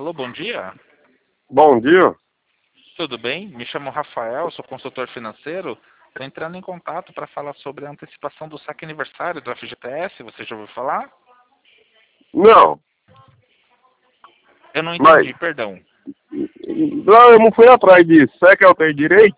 Alô, bom dia. Bom dia. Tudo bem? Me chamo Rafael, sou consultor financeiro. Estou entrando em contato para falar sobre a antecipação do saque aniversário do FGTS. Você já ouviu falar? Não, Eu não mas entendi, perdão. não, eu não fui atrás disso. Será que eu tenho direito?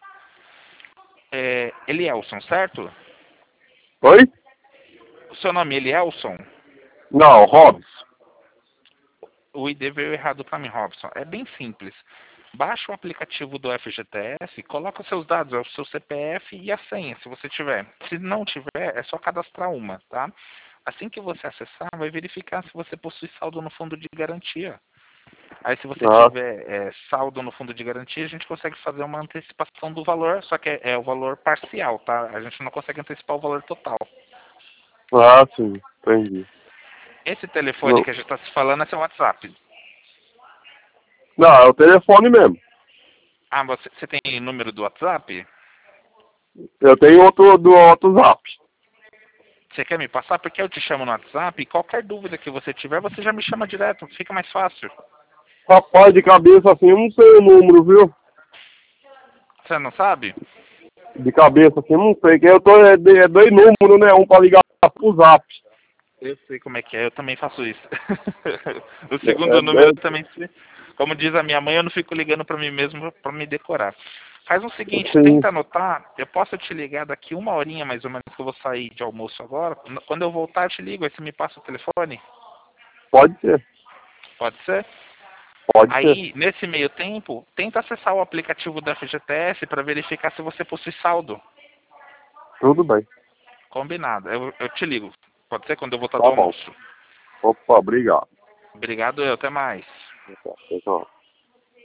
Elielson, certo? Oi? O seu nome é Elielson? Não, Robson. O ID veio errado para mim, Robson. É bem simples. Baixa o aplicativo do FGTS, coloca os seus dados, é o seu CPF e a senha, se você tiver. Se não tiver, é só cadastrar uma, tá? Assim que você acessar, vai verificar se você possui saldo no fundo de garantia. Aí, se você Ah, tiver saldo no fundo de garantia, a gente consegue fazer uma antecipação do valor, só que é o valor parcial, tá? A gente não consegue antecipar o valor total. sim, entendi. Esse telefone Não, que a gente está se falando é seu WhatsApp. não, é o telefone mesmo. Ah, você tem número do WhatsApp? Eu tenho outro do WhatsApp. Você quer me passar? Porque eu te chamo no WhatsApp e qualquer dúvida que você tiver, você já me chama direto, fica mais fácil. Rapaz, de cabeça assim, eu não sei o número, viu? Você não sabe? De cabeça assim, eu não sei. Que eu tô, é dois números, né? Um pra ligar pro Zap. Eu sei como é que é, eu também faço isso. O É, segundo número também, como diz a minha mãe, eu não fico ligando para mim mesmo para me decorar. Faz o seguinte, sim, tenta anotar, eu posso te ligar daqui uma horinha mais ou menos, que eu vou sair de almoço agora. Quando eu voltar, eu te ligo, aí você me passa o telefone? pode ser. Pode ser? Pode ser. Aí, nesse meio tempo, tenta acessar o aplicativo da FGTS para verificar se você possui saldo. Tudo bem. Combinado. Eu te ligo. Pode ser quando eu voltar do Tá bom. almoço. Opa, obrigado. Obrigado, até mais. Tchau.